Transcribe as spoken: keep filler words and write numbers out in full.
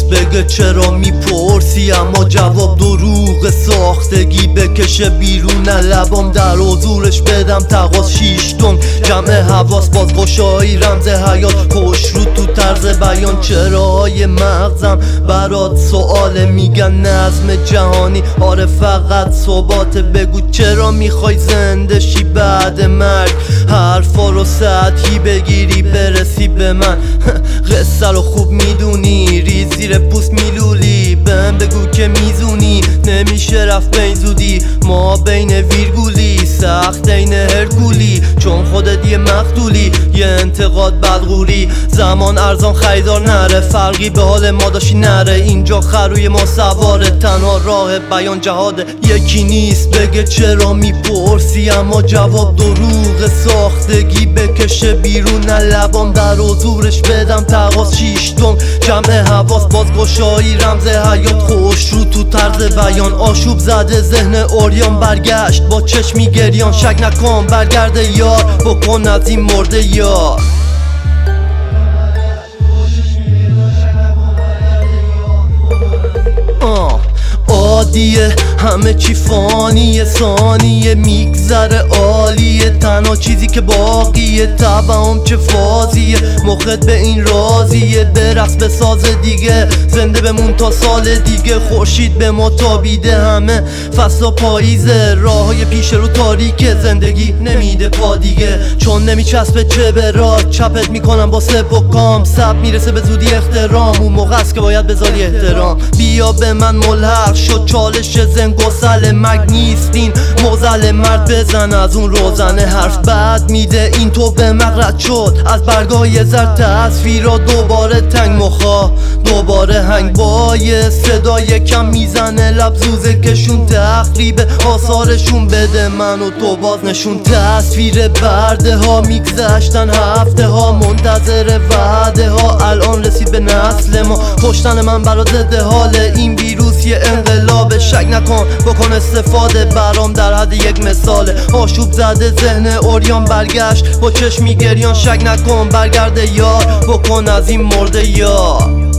نیست بگه چرا میپرسی، اما جواب دروغ ساختگی بکشه بیرون لبام در حضورش بدم تقاس شیشتم جمع حواس باز گشایی رمز حیات کش رو تو طرز بیان چراهای مغزم برات سواله میگن نظم جهانی آره فقط ثبات بگو چرا میخوای زنده شی بعد مرگ حرفا رو سطحی بگیری برسی به من قصه رو خوب میدونی ریز زیر پوست میلولی بهم بگو که میزونی نمیشه رفت بین زودی ما بین ویرگولی سخت این هرکولی چون خودت یه مقتولی یه انتقاد بدغوری زمان ارزان خریدار نره فرقی به حال ما داشتی نره اینجا خروی ما سواره تنها راه بیان جهاده یکی نیست بگه چرا میپرسی اما جواب دروغ ساختگی بکشه بیرون لبام در حضورش بدم تقاس شیشتم جمع حواس باز گشایی رمز حیات خوش رو تو طرز بیان آشوب زده ذهن اوریان برگشت با چشمی گریان شک نکن برگرده یار بکن از این مرده یار عادیه همه چی فانیه ثانیه میگذره عالیه تنها چیزی که باقیه تبعم چه فازیه مخت به این رازیه برقص به ساز دیگه زنده بمون تا سال دیگه خورشید به ما تابیده همه فصل و پاییزه راههای پیش رو تاریکه زندگی نمیده پا دیگه چون نمیچسبه چه به راه چپت میکنم با سب و کام سب میرسه به زودی احترام اون موقع است که باید بذاری احترام بیا به من ملحق شد چالش زن گسل مگ نیستین موزل مرد بزن از اون روزنه حرف بد میده این تو به مغرد شد از برگای زر تصویرا دوباره تنگ مخا دوباره هنگ بای صدای کم میزنه لبزوزه کشون تخریب آثارشون بده من و تو باز نشون تصویر برده ها میگذشتن هفته ها منتظر وعده ها الان رسید به نسل ما کشتن من برا ضد حال این ویروس یه انقلاب شک نکن بکن استفاده برام در حد یک مثاله آشوب زده ذهن اوریان برگشت با چشمی گریان شک نکن برگرده یار بکن از این مرده یار